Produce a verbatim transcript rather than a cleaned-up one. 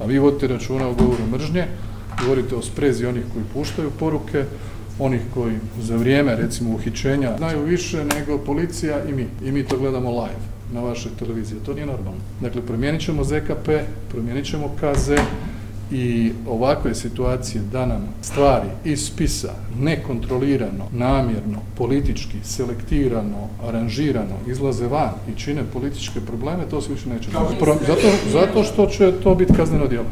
A vi vodite računa o govoru mržnje, govorite o sprezi onih koji puštaju poruke, onih koji za vrijeme, recimo, uhićenja znaju više nego policija i mi. I mi to gledamo live na vašoj televiziji. To nije normalno. Dakle, promijenit ćemo Z K P, promijenit ćemo K Z i ovakve situacije da nam stvari iz spisa nekontrolirano, namjerno, politički, selektirano, aranžirano izlaze van i čine političke probleme, to se više neće. Zato, zato što će to biti kazneno djelo.